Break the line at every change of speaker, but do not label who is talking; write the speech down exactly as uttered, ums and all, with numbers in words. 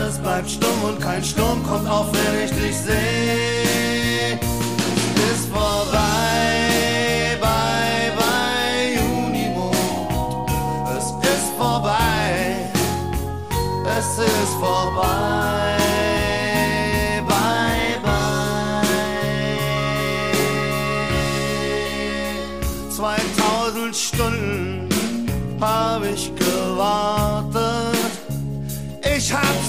alles bleibt stumm und kein Sturm kommt auf, wenn ich dich seh. Ist vorbei, bye, bye, Junimond. Es ist vorbei, es ist vorbei, bye, bye. Zweitausend Stunden hab ich gewartet, ich hab